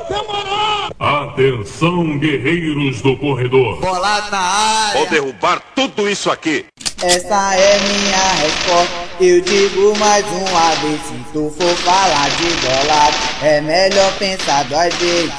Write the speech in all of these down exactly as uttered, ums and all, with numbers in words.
Demorou! Atenção, guerreiros do corredor. Bolado na área. Vou derrubar tudo isso aqui. Essa é minha resposta. Eu digo mais uma vez. Se tu for falar de bolado, é melhor pensar duas vezes.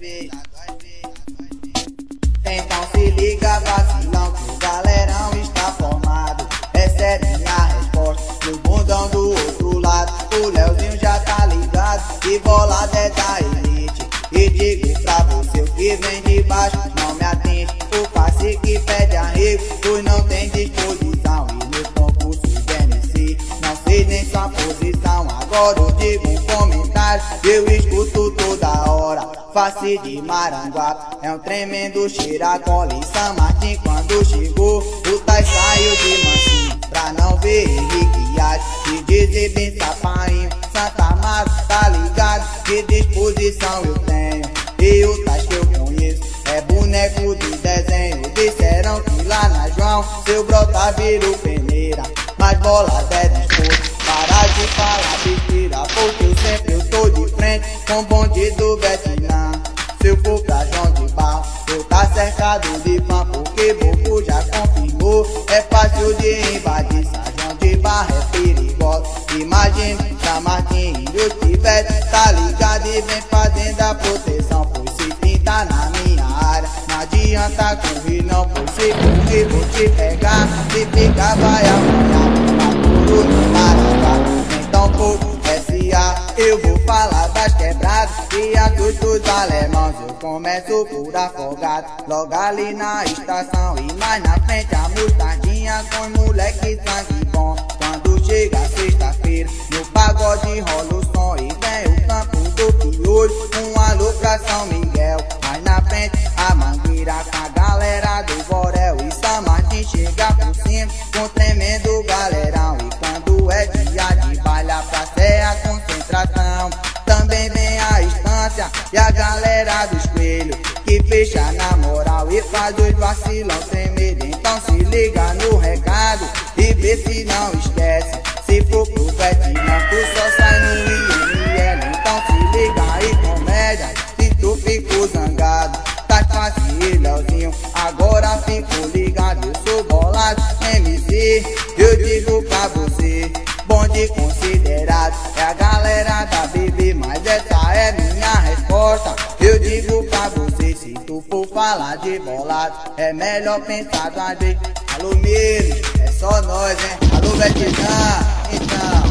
Então se liga, vacilão, que o galerão está formado. Essa é minha resposta. Do bundão do outro lado, o Leozinho já tá ligado. E bolado é da elite. E digo pra você, o que vem de baixo não me atende. O passe que pede arrego, pois não tem disposição. E no concurso de M C, não sei nem sua posição. Agora eu digo um comentário, eu escuto toda hora. Face de Maranguape, é um tremendo cheiracola. E São Martin quando chegou, o Tais saiu de mansinho, pra não ver Henrique Ares. E dizer bem sapainho, Santa Mara, tá ligado? Que disposição eu tenho, e o Tais que eu conheço é boneco de desenho. Disseram que lá na João, seu brota virou peneira, mas bola é disposto. Para de falar besteira, porque eu sempre eu tô de frente com o bonde do Vietnã. Se eu for pra João de Barro, eu tá cercado de fã, porque Bobo já confirmou. É fácil de invadir, São João de Barro é perigoso. Imagine São Martin e eu tiver, tá ligado e vem fazendo a proteção. Pois se pinta na minha área, não adianta correr não, pois se correr vou te pegar. Se ficar vai amanhã, maturo no Maracá. Então pouco S A, eu vou falar das quebradas e a dos alemães. Eu começo por Afogado, logo ali na estação. E mais na frente a mostardinha com moleque sangue bom. Quando chega sexta-feira, no pagode rola o som. E vem o campo do Piolho, um alô pra São Miguel. Mais na frente a Mangueira com a galera do Borel. E São Martin chega por cima com tremendo galerão. E quando é dia de baile, a praça é a concentração. Também vem a Estância e a galera dos Coelhos, que fecha na moral e faz os vacilão tremer. Então se liga no recado e vê se não esquece. Se for pro Vietnã, tu só sai no I M L. Então se liga aí, comédia, se tu ficou zangado, tá fácil, Leozinho, agora fico ligado. Eu sou bolado, M C, eu digo pra você, bonde considerado é a galera da B B, mas essa é minha resposta. Eu digo pra você, se tu for falar de bolado, é melhor pensar duas vezes. Alô, Miro, é só nós, hein? Alô, Vietnã, então